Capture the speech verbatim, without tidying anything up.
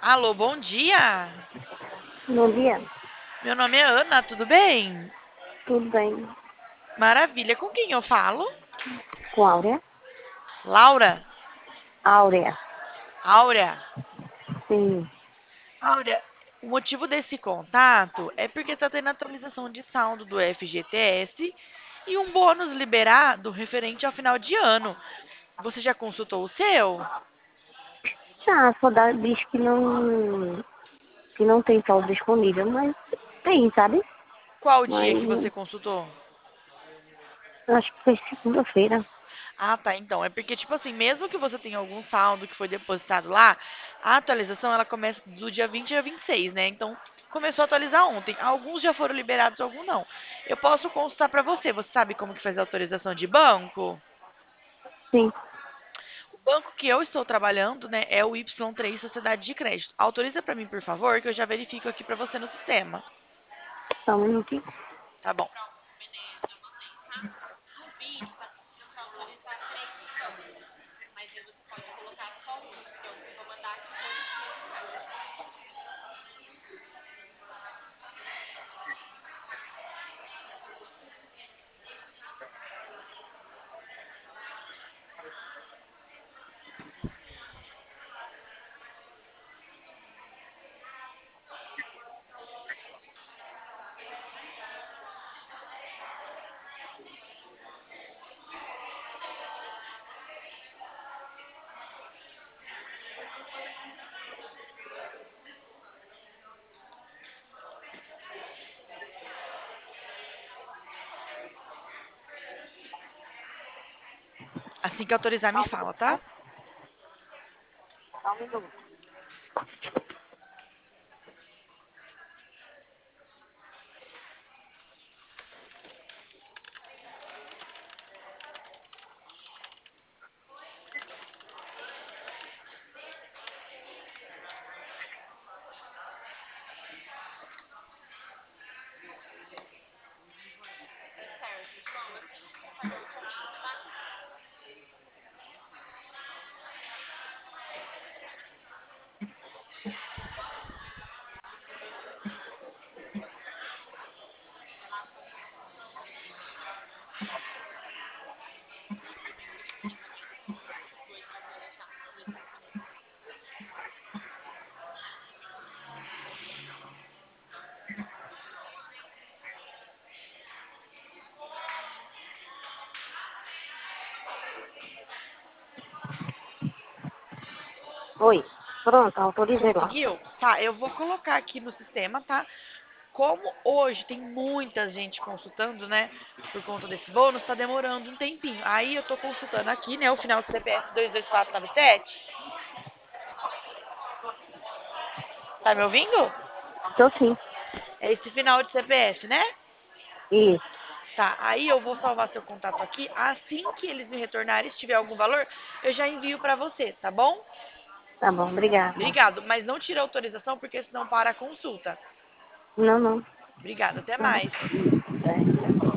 Alô, bom dia. Bom dia, Meu nome é Ana, tudo bem? tudo bem? Maravilha. Com quem eu falo? Com Áurea? Laura? Áurea, Áurea? sim. Áurea, o motivo desse contato é porque está tendo atualização de saldo do F G T S e um bônus liberado referente ao final de ano. Você já consultou o seu? Ah, a Soda diz que não, que não tem saldo disponível, mas tem, sabe? Qual dia Mas que você consultou? acho que foi segunda-feira. Ah, tá. Então, é porque, tipo assim, mesmo que você tenha algum saldo que foi depositado lá, a atualização ela começa do dia vinte a vinte e seis, né? Então, começou a atualizar ontem. Alguns já foram liberados, alguns não. Eu posso consultar pra você. Você sabe como que faz a autorização de banco? Sim, O banco que eu estou trabalhando, né, é o Y três Sociedade de Crédito. Autoriza pra mim, por favor, que eu já verifico aqui pra você no sistema. só um minutinho. Tá bom. Assim que autorizar, me fala, tá? Só um minuto. Oi, pronto, autorizei lá. Conseguiu? Tá, eu vou colocar aqui no sistema, tá? Como hoje tem muita gente consultando, né? Por conta desse bônus, tá demorando um tempinho. Aí eu tô consultando aqui, né? O final do C P F dois dois quatro nove sete. Tá me ouvindo? Tô sim. É esse final de C P F, né? Isso, Tá, aí eu vou salvar seu contato aqui. Assim que eles me retornarem, se tiver algum valor, eu já envio pra você, tá bom? tá bom, obrigada. Obrigado, mas não tira autorização porque senão para a consulta. Não, não. Obrigada, até Tá. mais. É.